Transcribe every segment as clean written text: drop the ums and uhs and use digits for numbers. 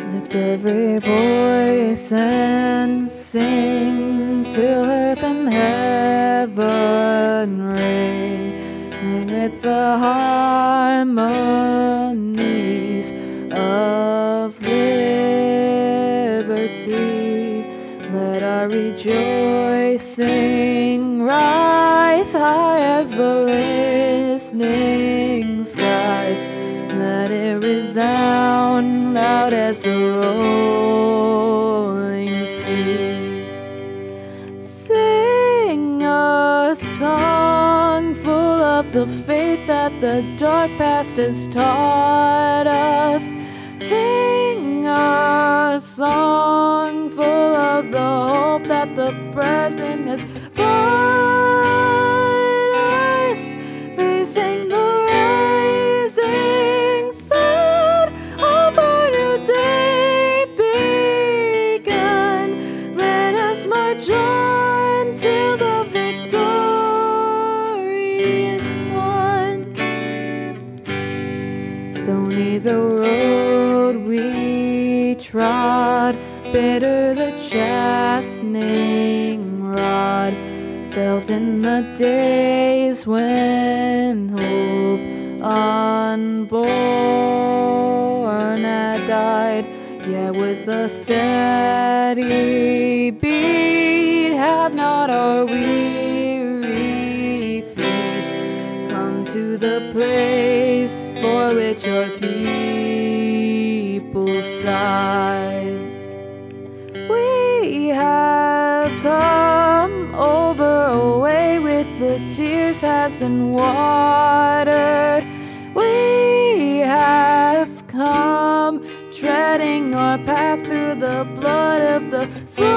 Lift every voice and sing till earth and heaven ring with the harmonies of liberty. Let our rejoicing rise high as the listening skies. Let it resound loud as the rolling sea. Sing a song full of the faith that the dark past has taught us. Sing a song full of the hope that the present has brought us. Facing the rising sun of our new day begun. Let us march on till the victory is won. Stony the road we trod, bitter the chastening rod, felt in the days when hope unborn had died. Yet with a steady beat have not our weary feet come to the place for which our people sighed. We have come over away with the tears has been watered. We have come treading our path through the blood of the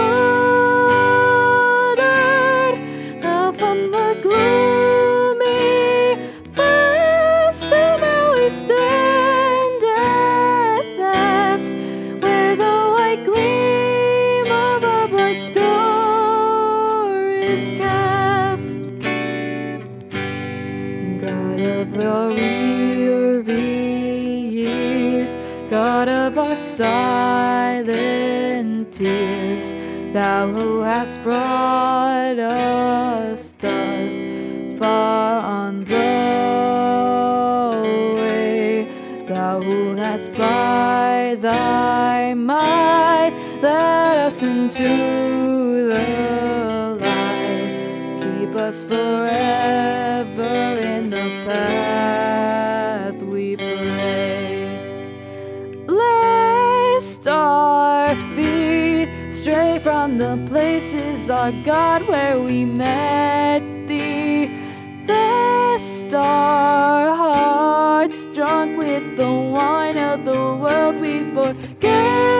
slaughtered. Now from the gloomy past till now we stand at last, where the white gleam of our bright star is cast. God of our weary years, God of our silent tears, Thou who hast brought us thus far on the way, Thou who hast by Thy might led us into the light, keep us forever in the path we pray. Lest our feet stray from the places, our God, where we met Thee, lest our hearts drunk with the wine of the world we forget